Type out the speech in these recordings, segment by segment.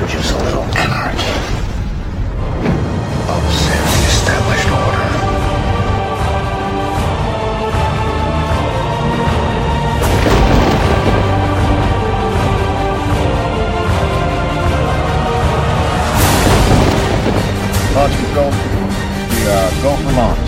introduce a little anarchy. Upset the established order. Launch control. We go for launch.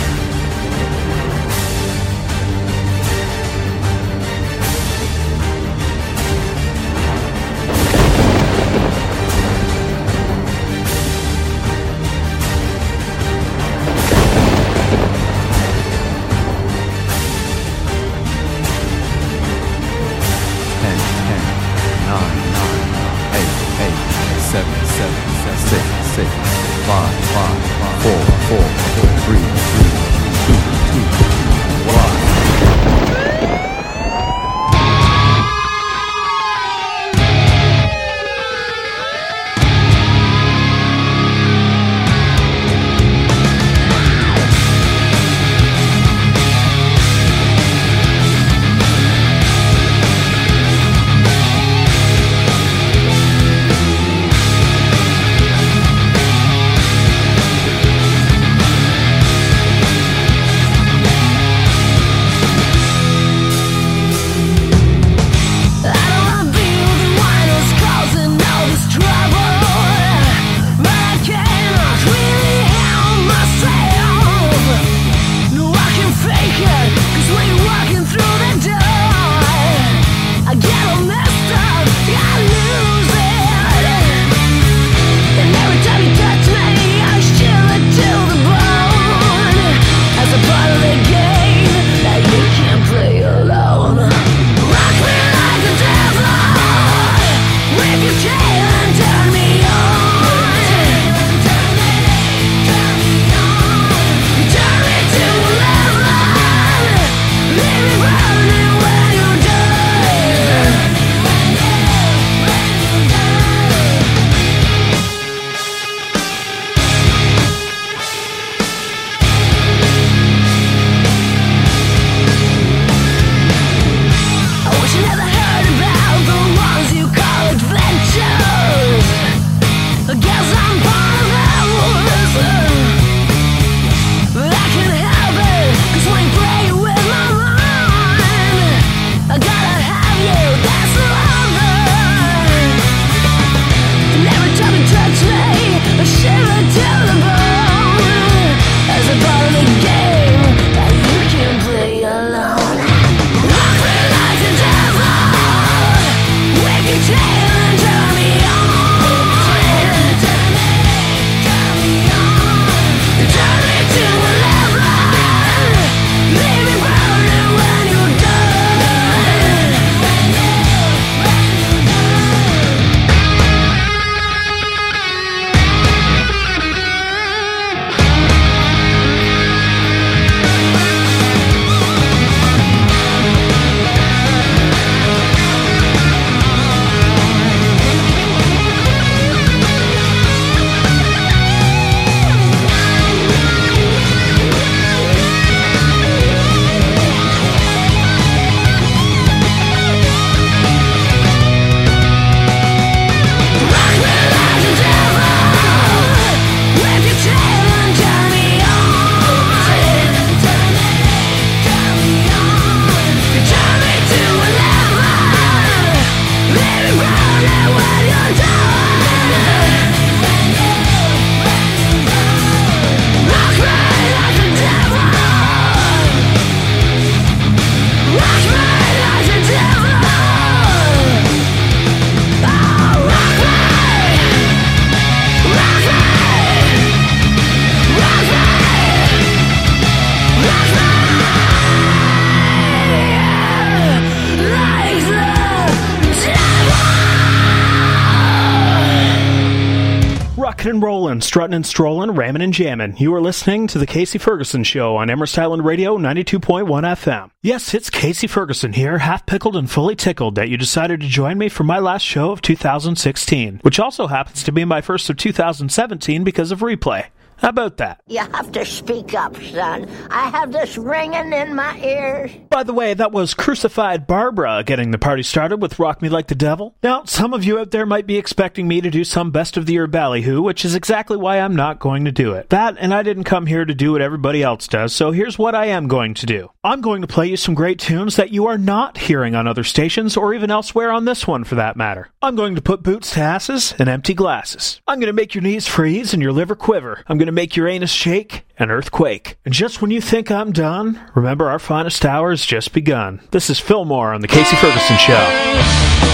Rockin' and rollin', struttin' and strollin', rammin' and jammin'. You are listening to the Casey Ferguson Show on Amherst Island Radio 92.1 FM. Yes, it's Casey Ferguson here, half pickled and fully tickled that you decided to join me for my last show of 2016, which also happens to be my first of 2017 because of replay. How about that? You have to speak up, son. I have this ringing in my ears. By the way, that was Crucified Barbara getting the party started with Rock Me Like the Devil. Now, some of you out there might be expecting me to do some best of the year ballyhoo, which is exactly why I'm not going to do it. That, and I didn't come here to do what everybody else does, so here's what I am going to do. I'm going to play you some great tunes that you are not hearing on other stations, or even elsewhere on this one for that matter. I'm going to put boots to asses and empty glasses. I'm going to make your knees freeze and your liver quiver. I'm going to make your anus shake and earthquake. And just when you think I'm done, remember our finest hour has just begun. This is Fillmore on The Casey Ferguson Show.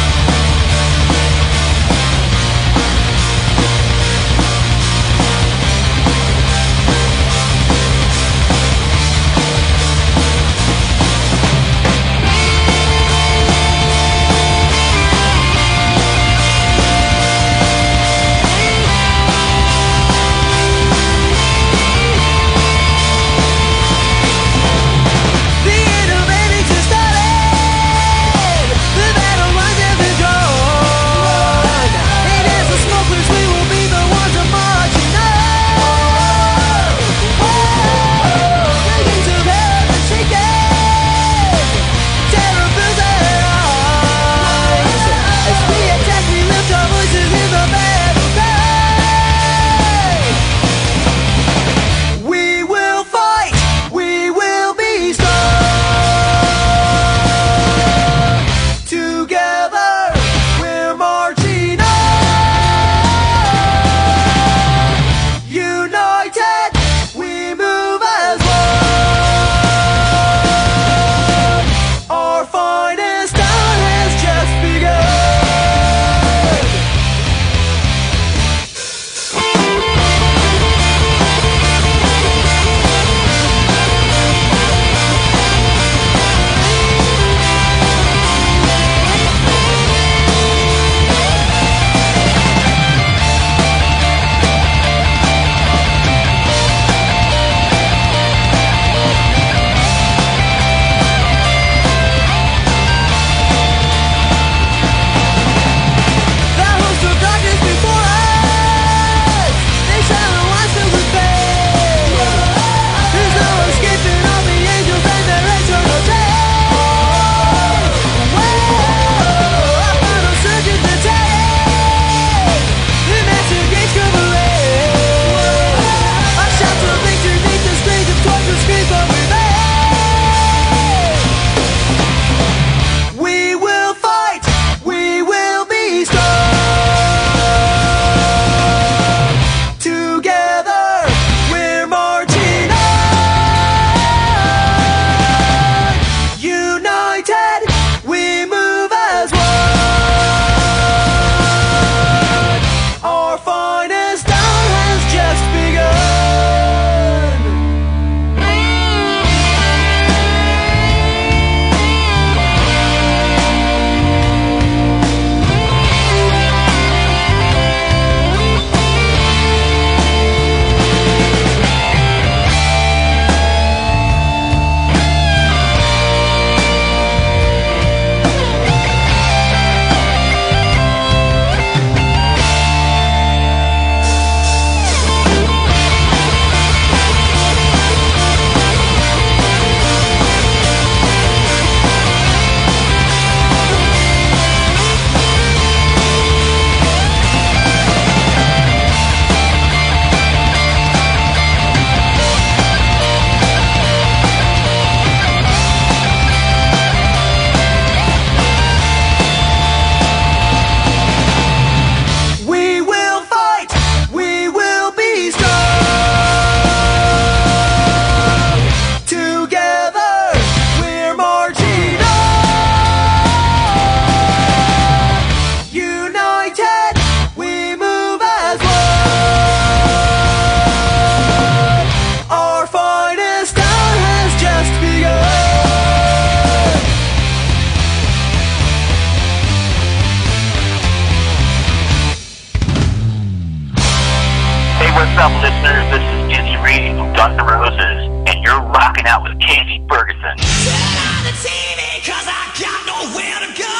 What's up, listeners? This is Dizzy Reed from Guns N' Roses, and you're rocking out with Casey Ferguson. Turn on the TV, 'cause I got nowhere to go.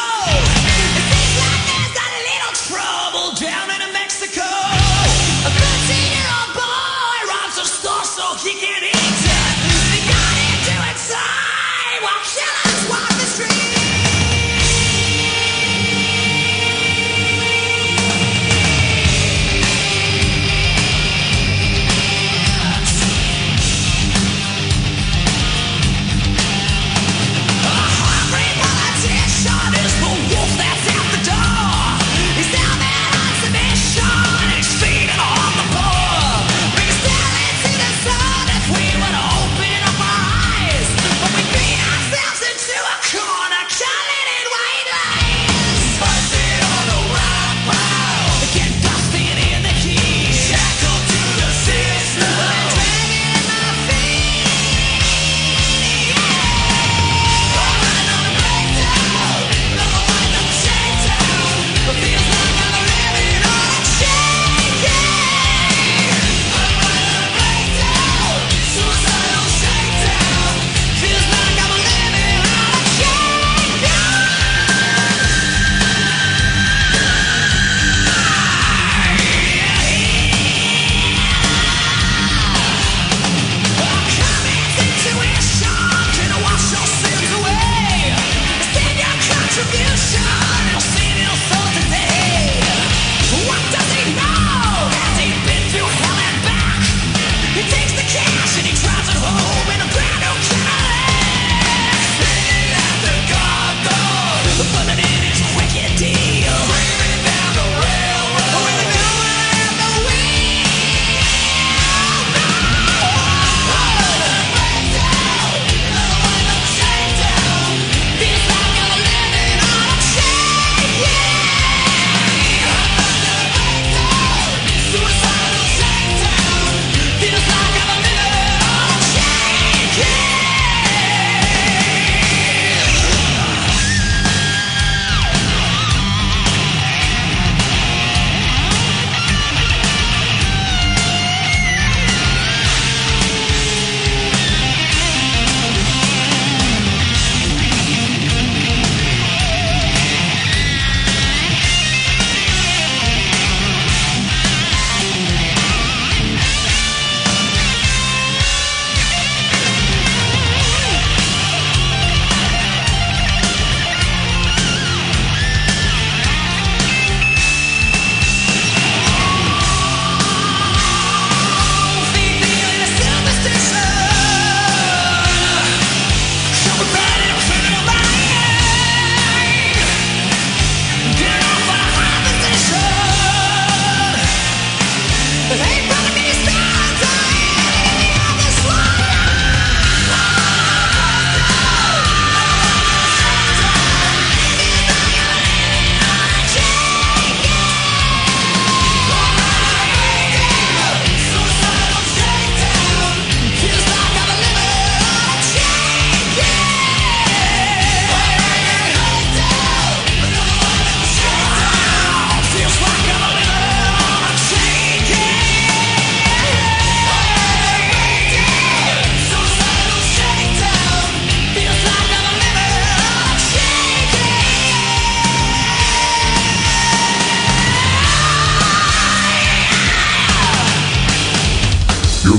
It seems like there's a little trouble down in Mexico. A 13-year-old boy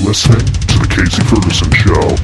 listening to The Casey Ferguson Show.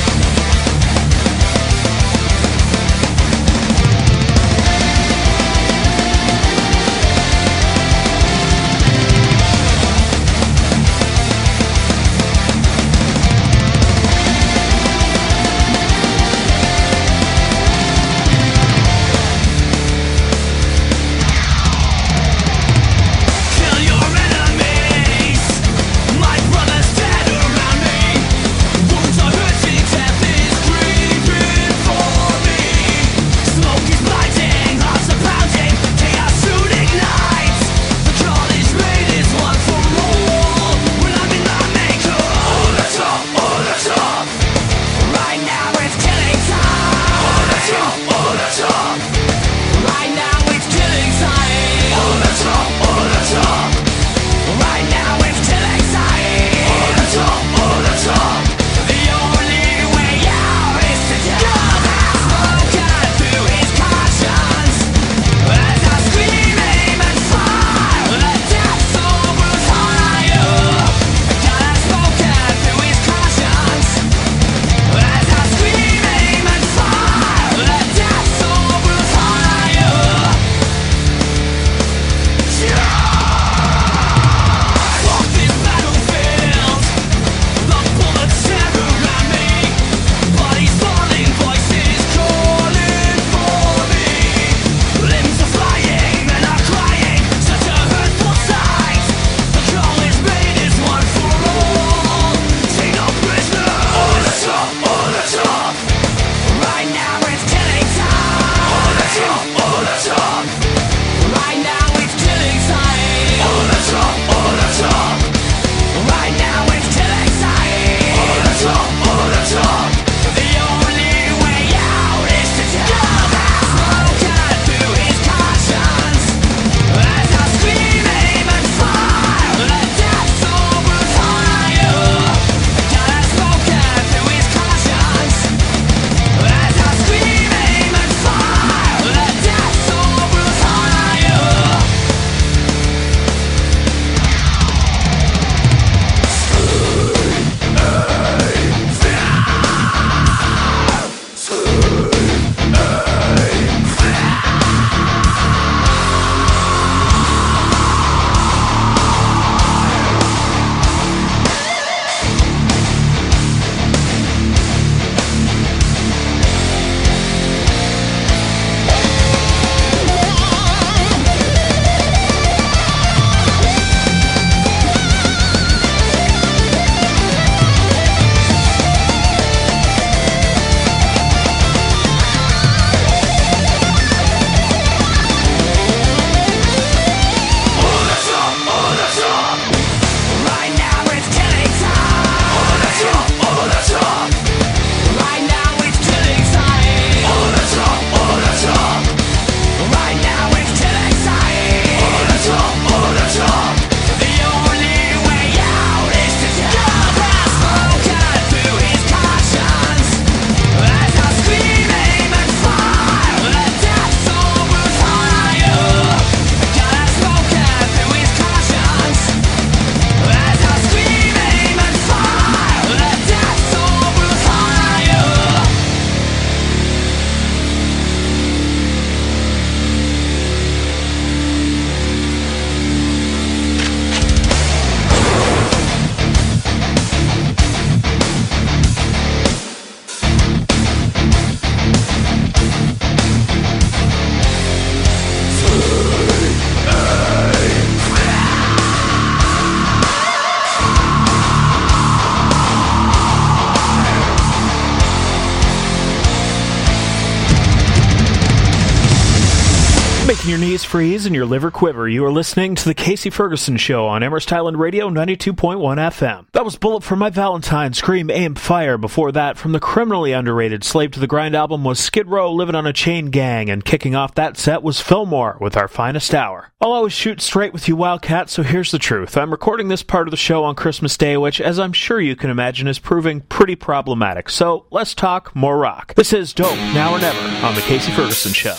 Making your knees freeze and your liver quiver, you are listening to The Casey Ferguson Show on Amherst Island Radio 92.1 FM. That was Bullet for My Valentine, Scream, Aim, Fire. Before that, from the criminally underrated Slave to the Grind album was Skid Row, Living on a Chain Gang, and kicking off that set was Fillmore with Our Finest Hour. I'll always shoot straight with you Wildcat, so here's the truth. I'm recording this part of the show on Christmas Day, which, as I'm sure you can imagine, is proving pretty problematic. So let's talk more rock. This is Dope, Now or Never, on The Casey Ferguson Show.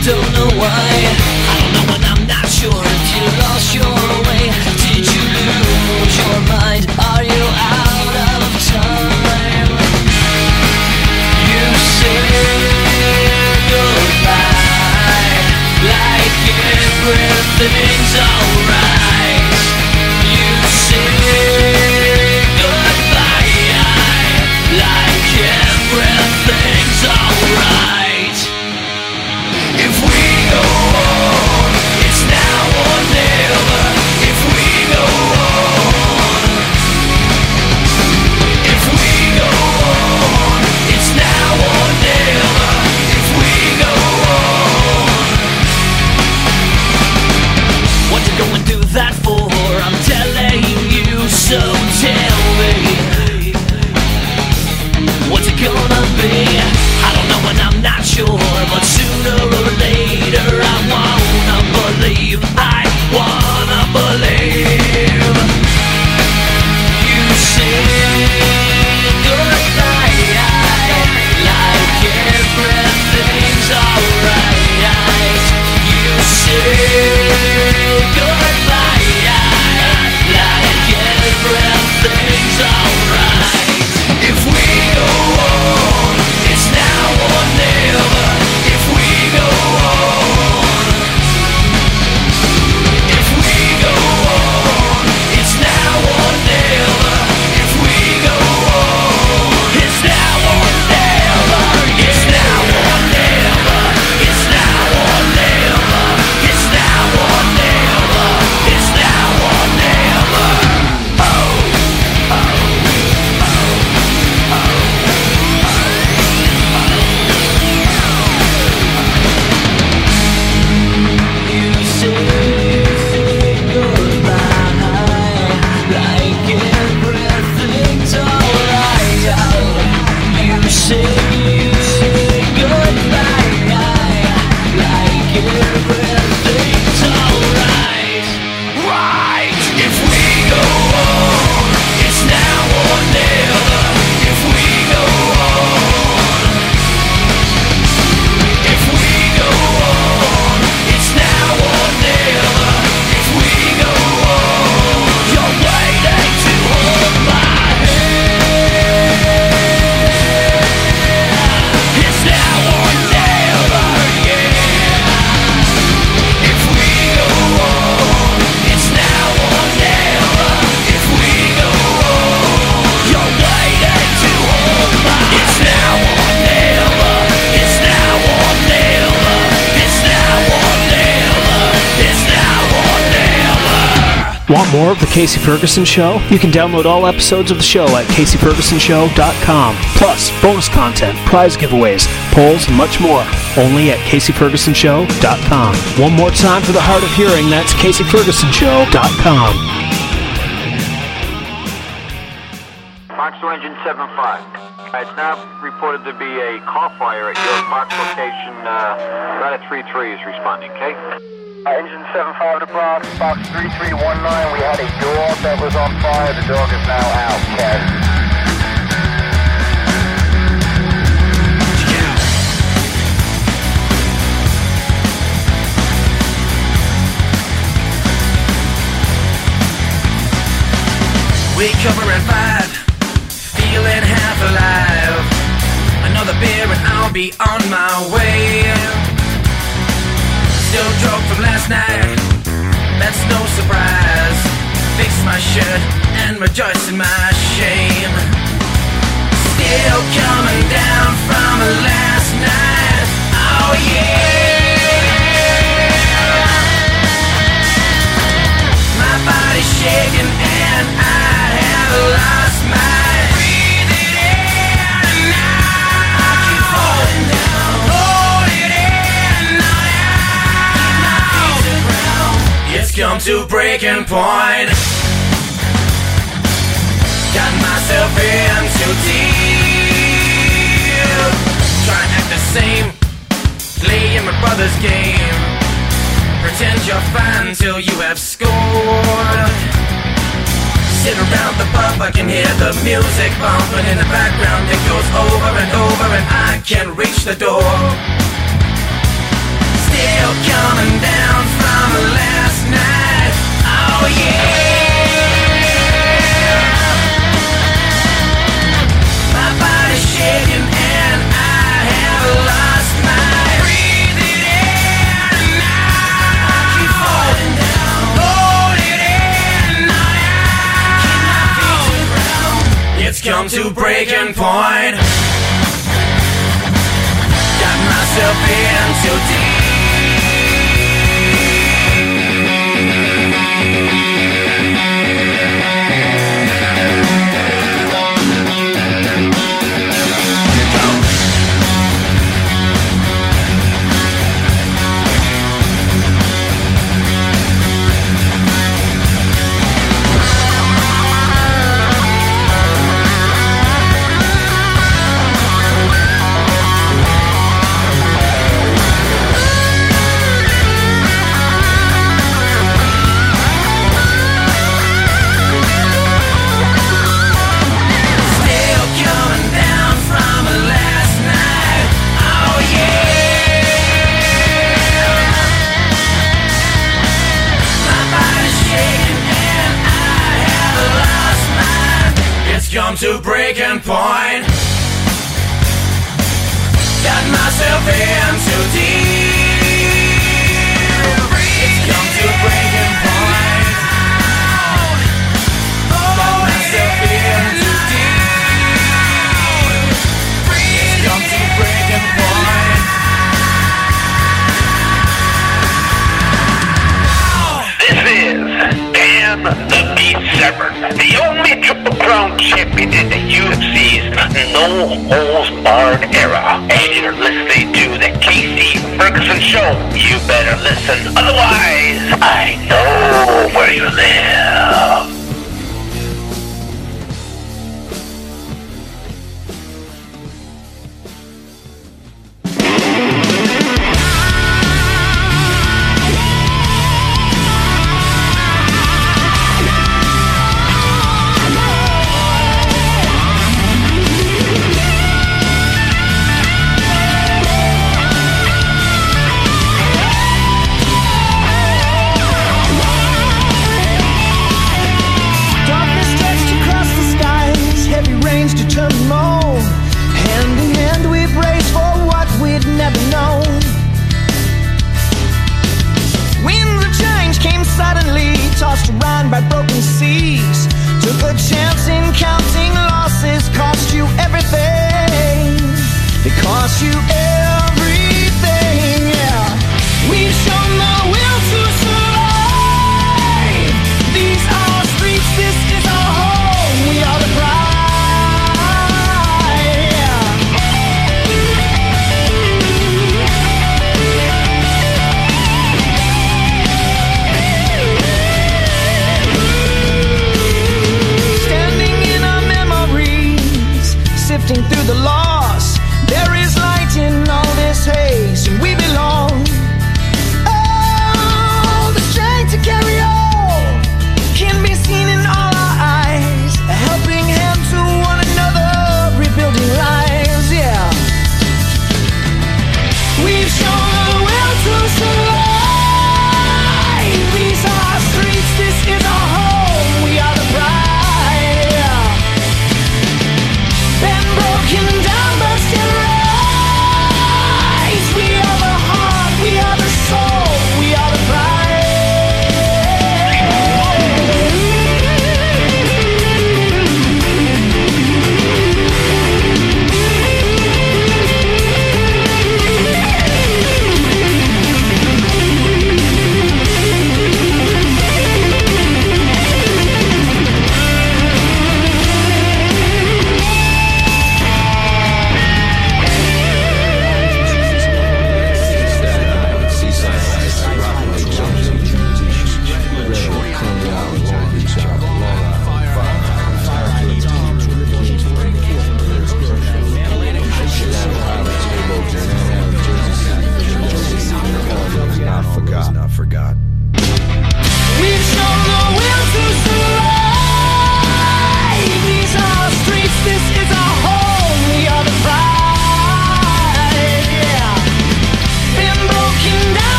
don't know why. I don't know and I'm not sure if you lost your way. Did you lose your mind? Are you out of time? You say goodbye like everything's alright. You say goodbye like everything's alright. If we go on, it's now or never. If we go on, if we go on, it's now or never. If we go on, what you go and do that for? I'm telling you, so tell me, what's it gonna be? I don't know and I'm not sure, but sooner or later I wanna believe. I wanna believe. You say goodbye like everything's alright. You say goodbye like everything's alright. If we go on, it's now or never. If we go on, if we go on, it's now or never. If we go on, it's now or never. It's now or never. It's now or never. It's now or never. It's now or never. You say goodbye like everything's alright. You say goodbye like everything's alright. Right. If we go on, it's now or never. If we go on, if we go on, it's now or never. If we go on, you're waiting to hold my hand. It's now or never, yeah. If we go on, it's now or never. If we go on, you're waiting to hold my hand. It's now or never. It's now or never. It's now or never. It's now or never. Want more of The Casey Ferguson Show? You can download all episodes of the show at CaseyFergusonShow.com. Plus, bonus content, prize giveaways, polls, and much more. Only at CaseyFergusonShow.com. One more time for the hard of hearing, that's CaseyFergusonShow.com. Foxtrot Engine 75. It's now reported to be a car fire at your Fox location. Right at 33 is responding, okay? Engine 75 to Bronx, Fox 3319. We had a dog that was on fire. The dog is now out, okay? Wake up around 5, feeling half alive. Another beer and I'll be on my way. Still drunk from last night, that's no surprise. Fix my shirt and rejoice in my shame. Still coming down from last night, oh yeah. My body's shaking and I have lost my breathe it in and out. I keep falling down. Hold it in, not out. Keep my feet to the ground. It's come to breaking point. Got myself in too deep. Try to act the same, play in my brother's game. Pretend you're fine till you have scored. Sit around the pub, I can hear the music bumping in the background. It goes over and over and I can't reach the door. breaking point. Got myself in too deep. Come to breaking point. Got myself in too deep. It's come to breaking point. Got myself in too deep. It's come to breaking point. This is Dan the Beast Severn, the only Triple Crown champion in the UFC's no-holds-barred era. And you're listening to the Casey Ferguson Show. You better listen, otherwise I know where you live.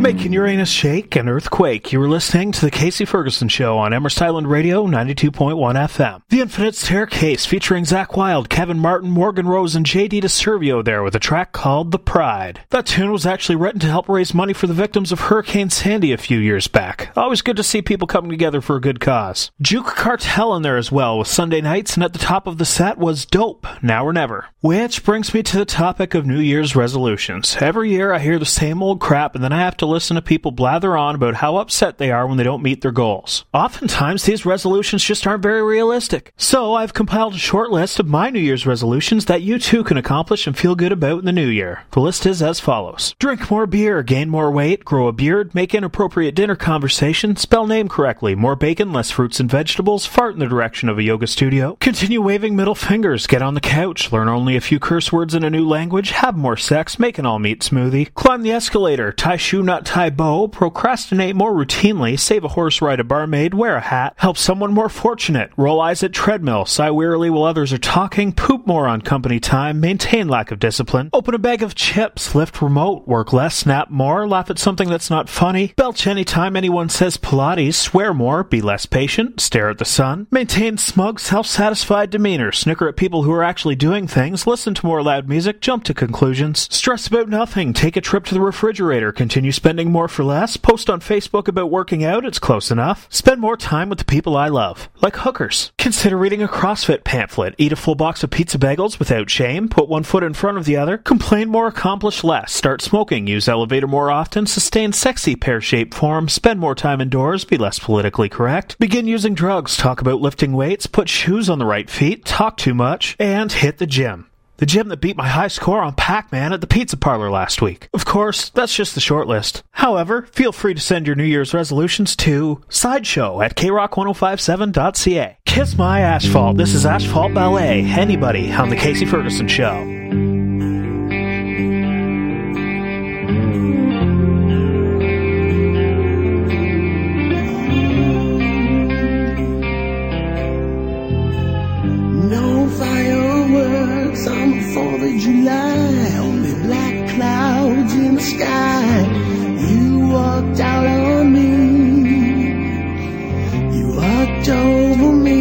Making Uranus shake and earthquake. You were listening to the Casey Ferguson Show on Emerson Island Radio 92.1 FM. The Infinite Staircase featuring Zach Wilde, Kevin Martin, Morgan Rose, and J.D. DeServio there with a track called The Pride. That tune was actually written to help raise money for the victims of Hurricane Sandy a few years back. Always good to see people coming together for a good cause. Juke Cartel in there as well with Sunday Nights, and at the top of the set was Dope, Now or Never. Which brings me to the topic of New Year's resolutions. Every year I hear the same old crap, and then I have to listen to people blather on about how upset they are when they don't meet their goals. Oftentimes, these resolutions just aren't very realistic. So, I've compiled a short list of my New Year's resolutions that you too can accomplish and feel good about in the new year. The list is as follows. Drink more beer, gain more weight, grow a beard, make inappropriate dinner conversation, spell name correctly, more bacon, less fruits and vegetables, fart in the direction of a yoga studio, continue waving middle fingers, get on the couch, learn only a few curse words in a new language, have more sex, make an all-meat smoothie, climb the escalator, tie shoe, not tie bow, procrastinate more routinely, save a horse, ride a barmaid, wear a hat, help someone more fortunate, roll eyes at treadmill, sigh wearily while others are talking, poop more on company time, maintain lack of discipline, open a bag of chips, lift remote, work less, snap more, laugh at something that's not funny, belch anytime anyone says Pilates, swear more, be less patient, stare at the sun, maintain smug, self-satisfied demeanor, snicker at people who are actually doing things, listen to more loud music, jump to conclusions, stress about nothing, take a trip to the refrigerator, continue spending more for less, post on Facebook about working out, it's close enough, spend more time with the people I love, like hookers, consider reading a CrossFit pamphlet, eat a full box of pizza bagels without shame, put one foot in front of the other, complain more, accomplish less, start smoking, use elevator more often, sustain sexy pear-shaped form, spend more time indoors, be less politically correct, begin using drugs, talk about lifting weights, put shoes on the right feet, talk too much, and hit the gym. The gym that beat my high score on Pac-Man at the pizza parlor last week. Of course, that's just the short list. However, feel free to send your New Year's resolutions to sideshow@krock1057.ca. Kiss My Asphalt. This is Asphalt Ballet. Anybody on the Casey Ferguson Show. No fireworks on the 4th of July, only black clouds in the sky. You walked out on me, you walked over me.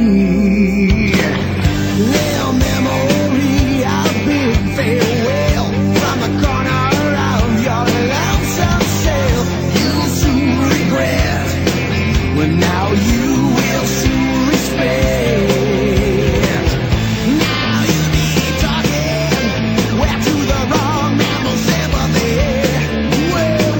Little memory of big farewell from the corner of your lonesome cell. You'll soon regret, well now you will soon respect. Well,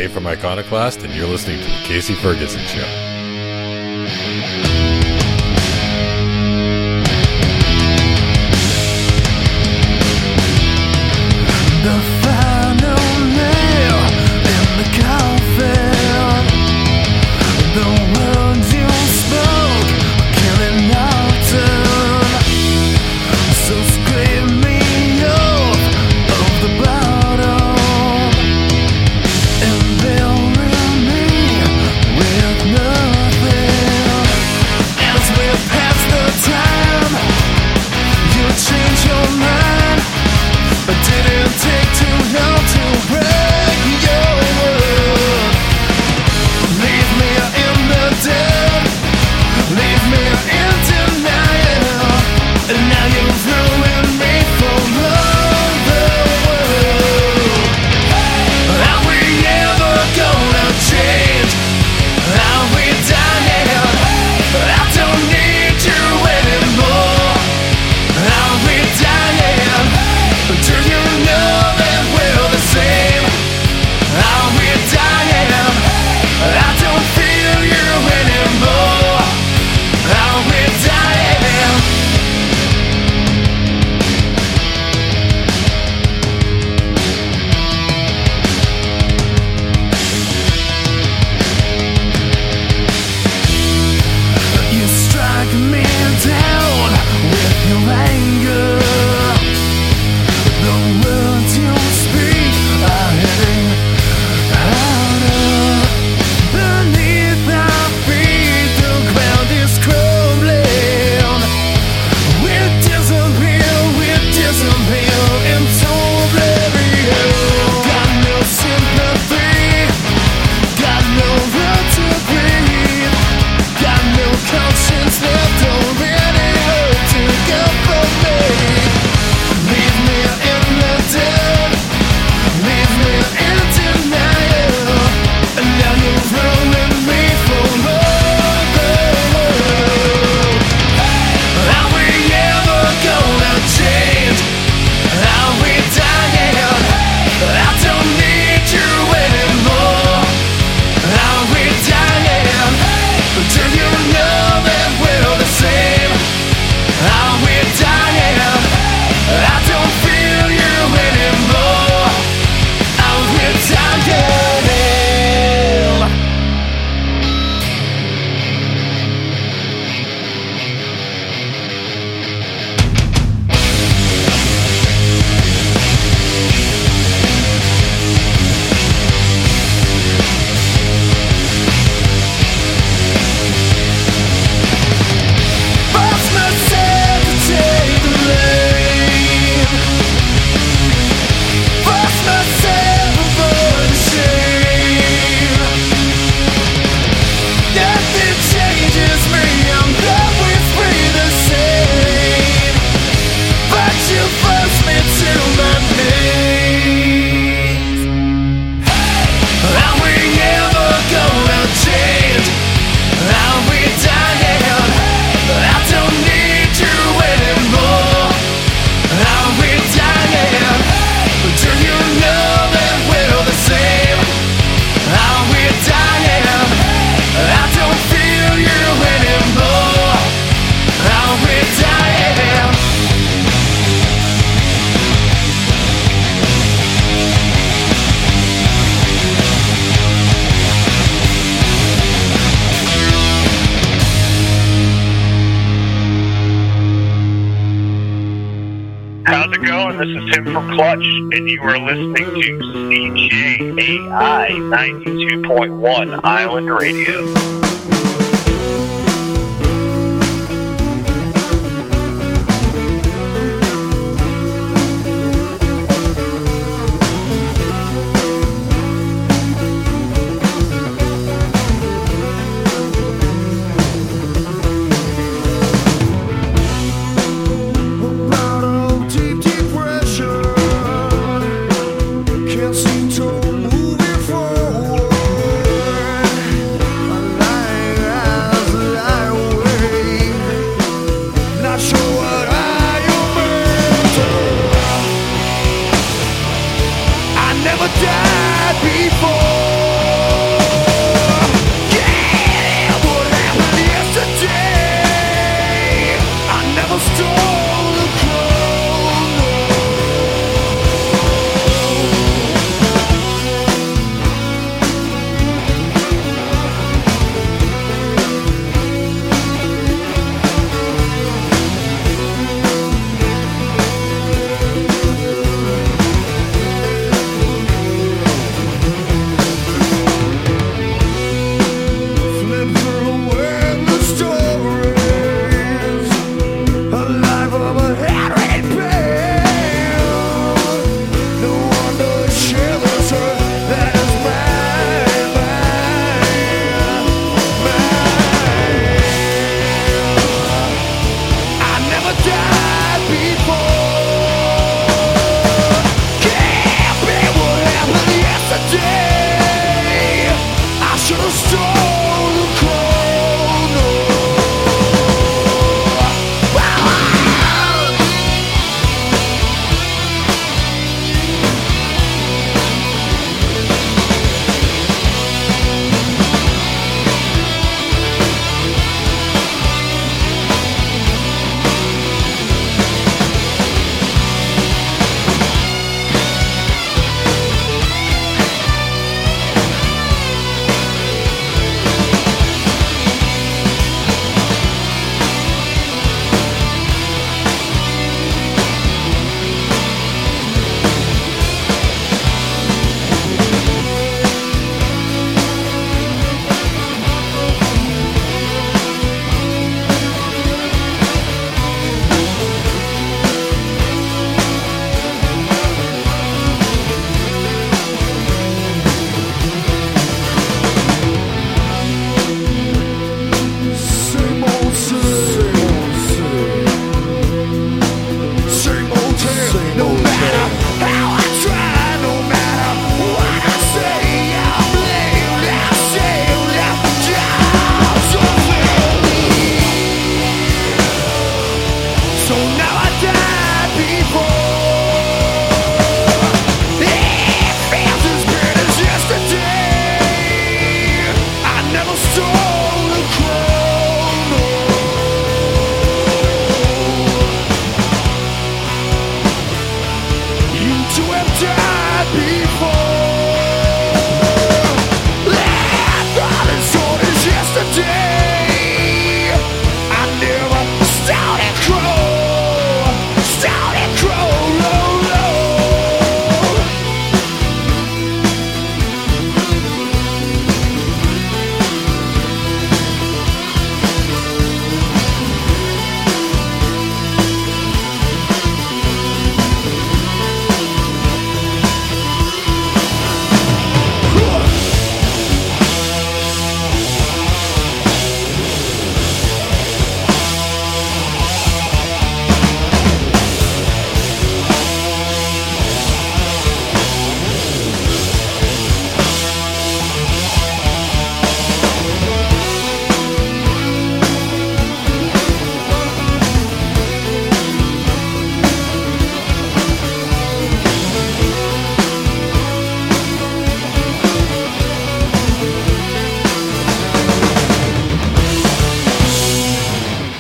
from Iconoclast, and you're listening to The Casey Ferguson Show. The final nail in the coffin. The words you spoke are killing often. So scrape me off of the bottom and bury me with nothing. As we pass the time, you change your mind. But didn't take too long to break your word. Leave me in the dirt. Leave me in denial. And now you've ruined me for all the world. Are we ever gonna change? Are we dying? I don't need you anymore. Are we dying? Do you know that we're the same? Are we dying? I don't feel you anymore. Are we dying? You strike me down with your anger. The words you speak are hitting harder. Beneath our feet, the ground is crumbling. We disappear into oblivion. Got no sympathy, got no room to breathe, got no conscience left, already hurt to go for me. Leave me in the dirt. Leave me in denial. And now you've ruined me for all the world. Are we ever gonna change? Are we dying? I don't need you anymore. Are we dying? Do you know that we're the same? Are we dying? I don't feel you anymore. Are we dying? Force myself to take the blame. Force myself avoid the shame. Nothing changes me, I'm always free the same. But you force me to my knees. Are we ever gonna change? Are we dying? I don't need you anymore. Are we dying? Do you know that we're the same? Are we dying? I don't feel you anymore. Are we dying? How's it going? This is Tim from Clutch, and you are listening to CJAI 92.1 Island Radio. Deep depression, can't seem to move it forward.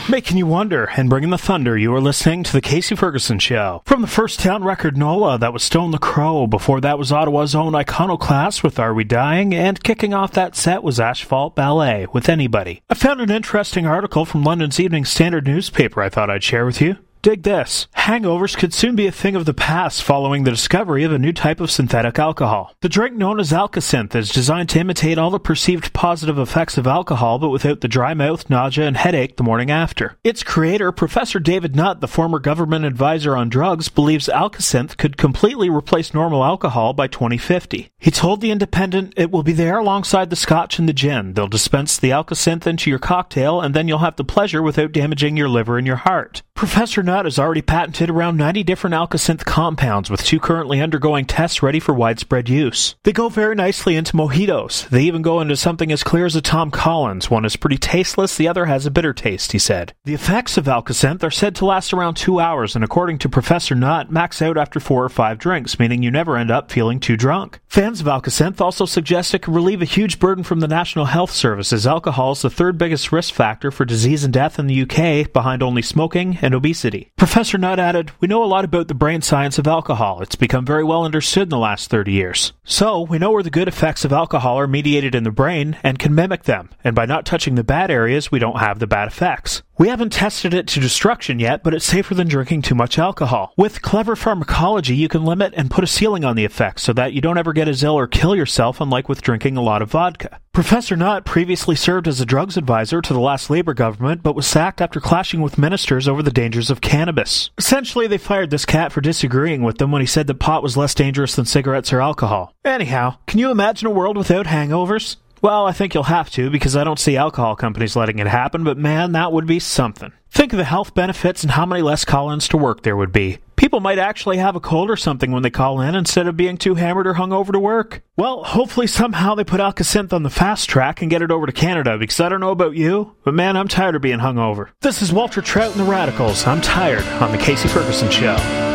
Making you wonder and bringing the thunder, you are listening to The Casey Ferguson Show. From the first town record NOLA, that was Stone the Crow. Before that was Ottawa's own Iconoclast with Are We Dying? And kicking off that set was Asphalt Ballet with Anybody. I found an interesting article from London's Evening Standard newspaper I thought I'd share with you. Dig this. Hangovers could soon be a thing of the past following the discovery of a new type of synthetic alcohol. The drink known as Alka-Synth is designed to imitate all the perceived positive effects of alcohol, but without the dry mouth, nausea, and headache the morning after. Its creator, Professor David Nutt, the former government advisor on drugs, believes Alka-Synth could completely replace normal alcohol by 2050. He told The Independent, "It will be there alongside the scotch and the gin. They'll dispense the Alka-Synth into your cocktail, and then you'll have the pleasure without damaging your liver and your heart." Professor Nutt has already patented around 90 different Alka-Synth compounds, with 2 currently undergoing tests ready for widespread use. They go very nicely into mojitos. They even go into something as clear as a Tom Collins. One is pretty tasteless, the other has a bitter taste, he said. The effects of Alka-Synth are said to last around 2 hours, and according to Professor Nutt, max out after 4 or 5 drinks, meaning you never end up feeling too drunk. Fans of Alka-Synth also suggest it could relieve a huge burden from the National Health Service, as alcohol is the 3rd biggest risk factor for disease and death in the UK, behind only smoking and obesity. Professor Nutt added, "We know a lot about the brain science of alcohol. It's become very well understood in the last 30 years. So, we know where the good effects of alcohol are mediated in the brain and can mimic them. And by not touching the bad areas, we don't have the bad effects. We haven't tested it to destruction yet, but it's safer than drinking too much alcohol. With clever pharmacology, you can limit and put a ceiling on the effects so that you don't ever get as ill or kill yourself, unlike with drinking a lot of vodka." Professor Nutt previously served as a drugs advisor to the last Labour government, but was sacked after clashing with ministers over the dangers of cannabis. Essentially, they fired this cat for disagreeing with them when he said that pot was less dangerous than cigarettes or alcohol. Anyhow, can you imagine a world without hangovers? Well, I think you'll have to, because I don't see alcohol companies letting it happen, but man, that would be something. Think of the health benefits and how many less call-ins to work there would be. People might actually have a cold or something when they call in instead of being too hammered or hungover to work. Well, hopefully somehow they put Alka-Synth on the fast track and get it over to Canada, because I don't know about you, but man, I'm tired of being hungover. This is Walter Trout and the Radicals. I'm Tired on The Casey Ferguson Show.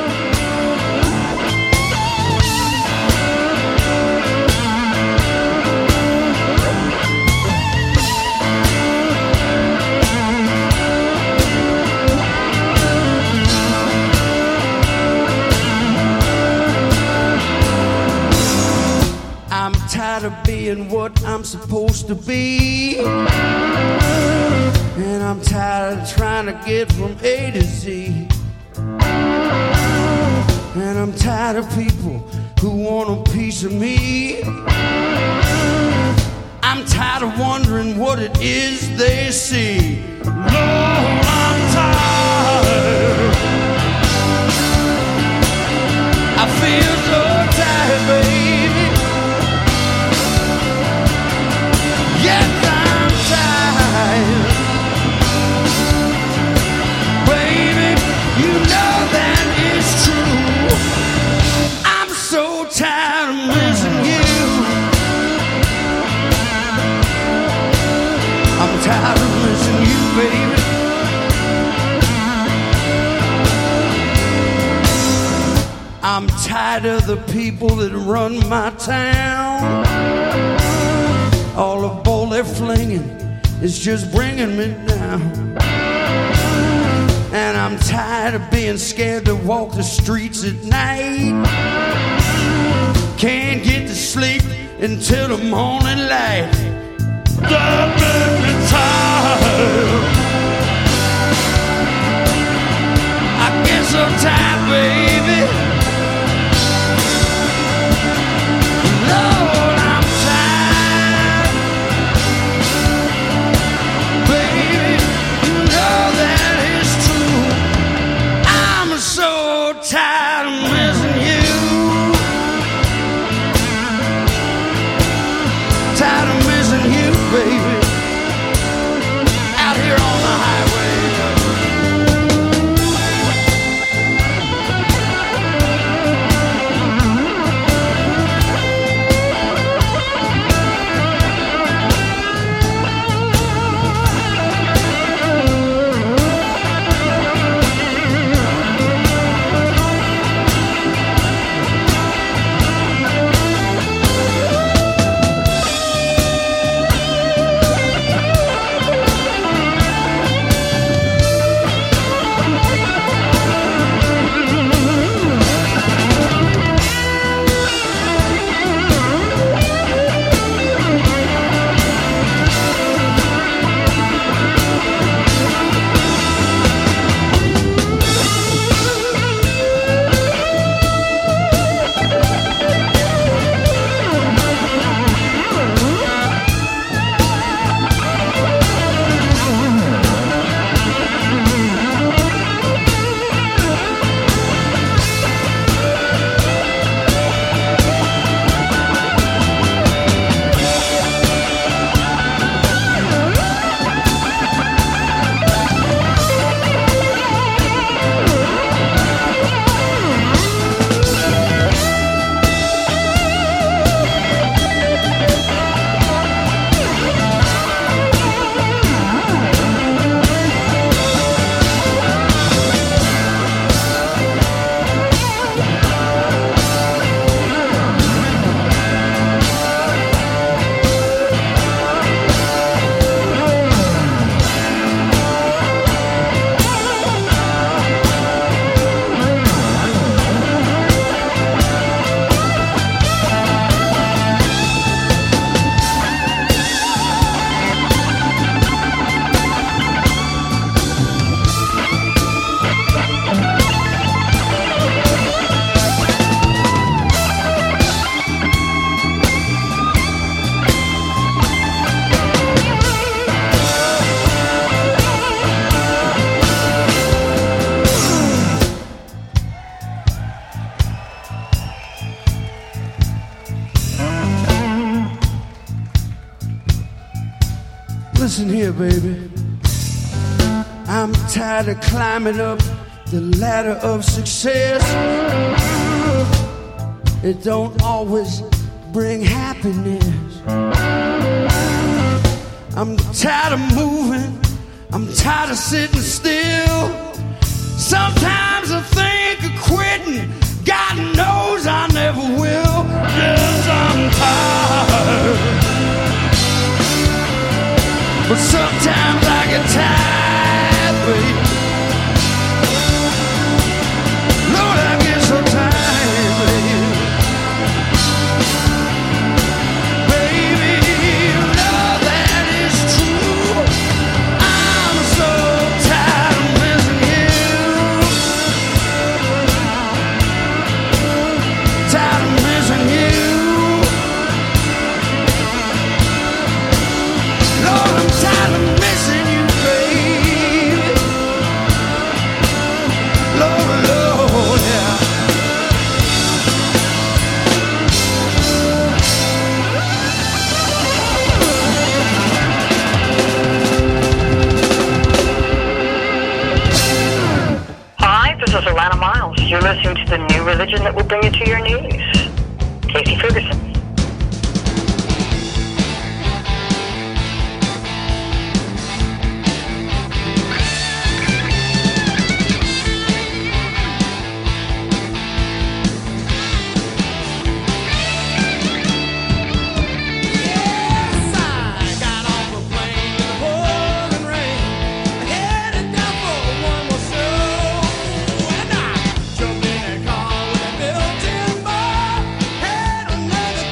Tired of being what I'm supposed to be, and I'm tired of trying to get from A to Z, and I'm tired of people who want a piece of me. I'm tired of wondering what it is they see. Lord, I'm tired. I feel so tired, baby. Yes, I'm tired. Baby, you know that is true. I'm so tired of missing you. I'm tired of missing you, baby. I'm tired of the people that run my town. All the ball they're flinging is just bringing me down. And I'm tired of being scared to walk the streets at night. Can't get to sleep until the morning light. That makes me tired. I get so tired, baby. Lord, I'm tired. Baby, you know that is true. I'm so tired of missing you. Tired of missing you, baby. listen here, baby. I'm tired of climbing up the ladder of success. It don't always bring happiness. I'm tired of moving, I'm tired of sitting still. Sometimes I think of quitting, God knows I never will. Yes, I'm tired, but sometimes I get tired, baby. Lord, I get so tired, baby. Baby, love that is true. I'm so tired of missing you. Tired of missing you. Lord, I'm tired of missing you, baby. Lord, Lord, yeah. Hi, this is Alana Miles. You're listening to the new religion that will bring you to your knees. Casey Ferguson. Jumped in a car with a built-in bar, had another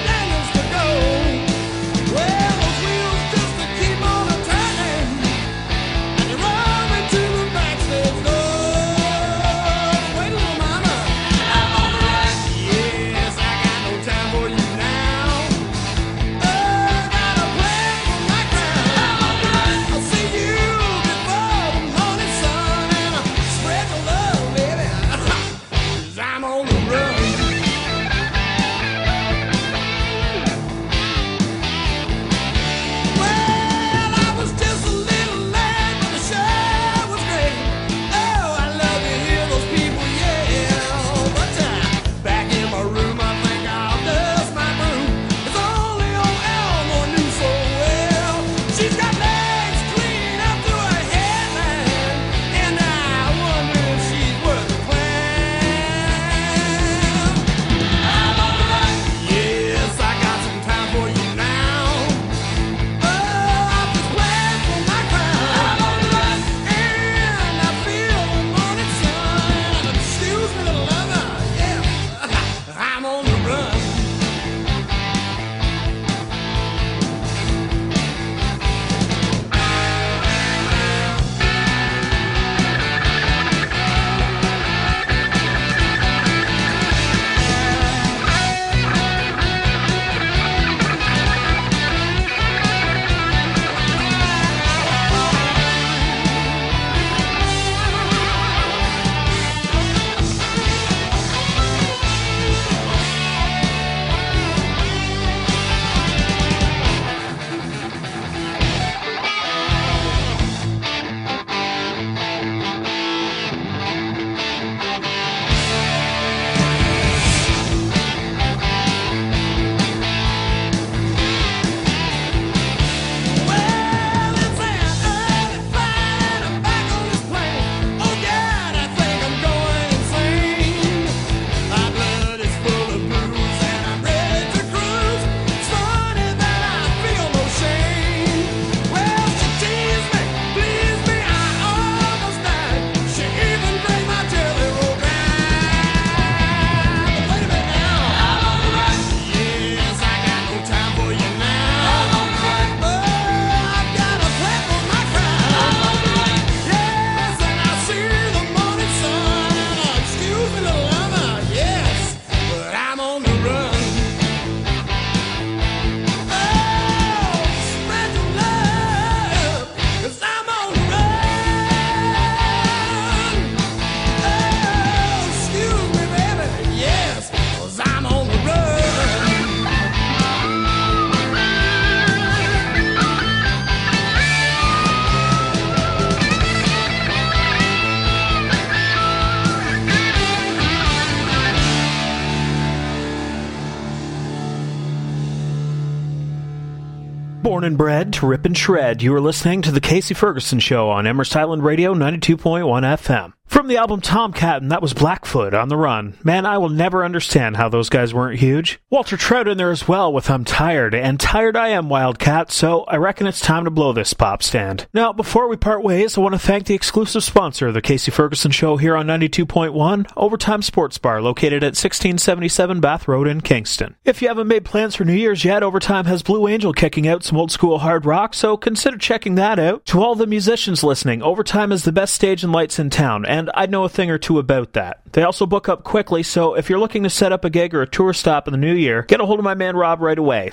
Born and bred to rip and shred, you are listening to The Casey Ferguson Show on Emerson Island Radio 92.1 FM. From the album Tomcat, and that was Blackfoot on the Run. Man, I will never understand how those guys weren't huge. Walter Trout in there as well with I'm Tired, and tired I am, Wildcat, so I reckon it's time to blow this pop stand. Now, before we part ways, I want to thank the exclusive sponsor of the Casey Ferguson Show here on 92.1, Overtime Sports Bar, located at 1677 Bath Road in Kingston. If you haven't made plans for New Year's yet, Overtime has Blue Angel kicking out some old school hard rock, so consider checking that out. To all the musicians listening, Overtime is the best stage and lights in town, and I know a thing or two about that. They also book up quickly, so if you're looking to set up a gig or a tour stop in the new year, get a hold of my man Rob right away,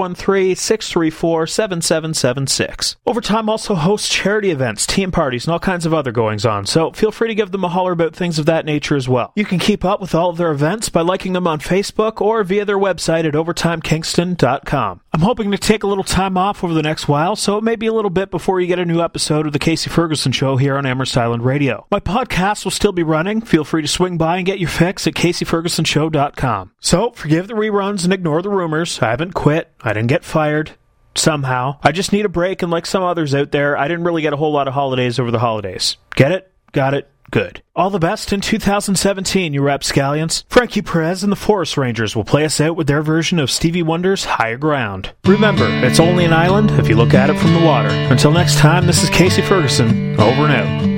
613-634-7776. Overtime also hosts charity events, team parties, and all kinds of other goings-on, so feel free to give them a holler about things of that nature as well. You can keep up with all of their events by liking them on Facebook or via their website at overtimekingston.com. I'm hoping to take a little time off over the next while, so it may be a little bit before you get a new episode of The Casey Ferguson Show here on Emerson Island Radio. My podcast will still be running. Feel free to swing by and get your fix at CaseyFergusonShow.com. So, forgive the reruns and ignore the rumors. I haven't quit. I didn't get fired. Somehow. I just need a break, and like some others out there, I didn't really get a whole lot of holidays over the holidays. Get it? Got it? Good. All the best in 2017, you rapscallions. Frankie Perez and the Forest Rangers will play us out with their version of Stevie Wonder's Higher Ground. Remember, it's only an island if you look at it from the water. Until next time, this is Casey Ferguson, over and out.